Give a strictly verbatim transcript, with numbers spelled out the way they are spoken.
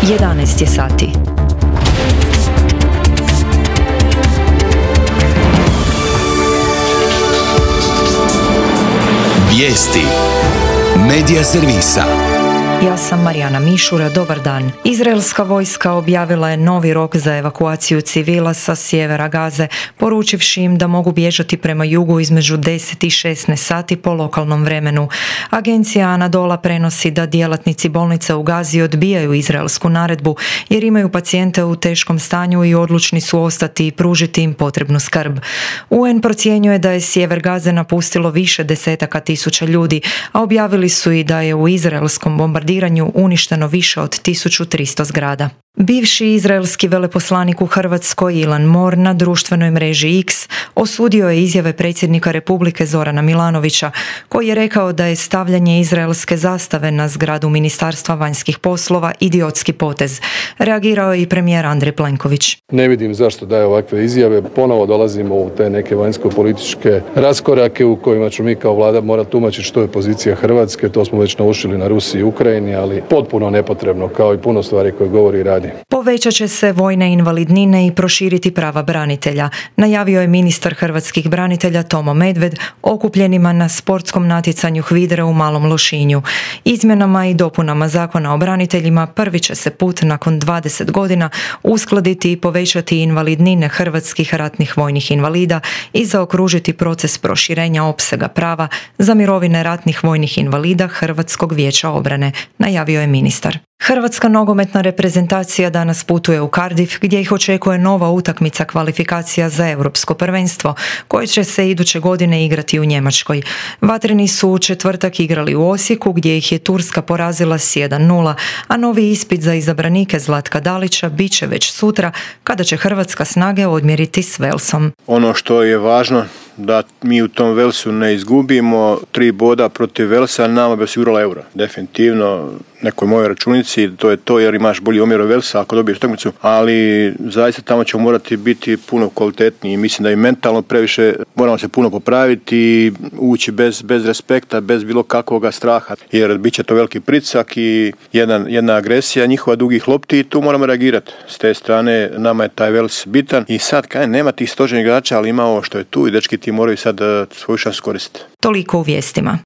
jedanaest je sati. Vijesti Medija servisa. Ja sam Marijana Mišura, dobar dan. Izraelska vojska objavila je novi rok za evakuaciju civila sa sjevera Gaze, poručivši im da mogu bježati prema jugu između deset i šesnaest sati po lokalnom vremenu. Agencija Anadola prenosi da djelatnici bolnice u Gazi odbijaju izraelsku naredbu jer imaju pacijente u teškom stanju i odlučni su ostati i pružiti im potrebnu skrb. U en procjenjuje da je sjever Gaze napustilo više desetaka tisuća ljudi, a objavili su i da je u izraelskom bombardiranju uništeno više od tisuću tristo zgrada. Bivši izraelski veleposlanik u Hrvatskoj Ilan Mor na društvenoj mreži X osudio je izjave predsjednika Republike Zorana Milanovića, koji je rekao da je stavljanje izraelske zastave na zgradu Ministarstva vanjskih poslova idiotski potez. Reagirao je i premijer Andrej Plenković. Ne vidim zašto daje ovakve izjave. Ponovo dolazimo u te neke vanjsko-političke raskorake u kojima ću mi kao vlada morati tumačiti što je pozicija Hrvatske. To smo već naučili na Rusiji i Ukrajini, ali potpuno nepotrebno, kao i puno stvari koje govori i radi. Povećat će se vojne invalidnine i proširiti prava branitelja, najavio je ministar hrvatskih branitelja Tomo Medved okupljenima na sportskom natjecanju HVIDRA u Malom Lošinju. Izmjenama i dopunama Zakona o braniteljima prvi će se put nakon dvadeset godina uskladiti i povećati invalidnine hrvatskih ratnih vojnih invalida i zaokružiti proces proširenja opsega prava za mirovine ratnih vojnih invalida Hrvatskog vijeća obrane, najavio je ministar. Hrvatska nogometna reprezentacija danas putuje u Cardiff gdje ih očekuje nova utakmica kvalifikacija za europsko prvenstvo koje će se iduće godine igrati u Njemačkoj. Vatreni su u četvrtak igrali u Osijeku gdje ih je Turska porazila s jedan nula, a novi ispit za izabranike Zlatka Dalića bit će već sutra kada će hrvatska snage odmjeriti s Velsom. Ono što je važno da mi u tom Velsu ne izgubimo tri boda protiv Velsa, nama bi osigurala euro. Definitivno nekoj mojoj računici to je to jer imaš bolji omjer od Velsa ako dobiješ utakmicu, ali zaista tamo ćemo morati biti puno kvalitetniji. Mislim da i mentalno previše moramo se puno popraviti i ući bez, bez respekta, bez bilo kakvog straha, jer bit će to veliki pritisak i jedna, jedna agresija njihova dugih lopti i tu moramo reagirati. S te strane nama je taj Vels bitan i sad kaj nema tih stožernih igrača, ali ima ovo što je tu i dečki ti moraju sad svoju šansu koristiti. Toliko u vijestima.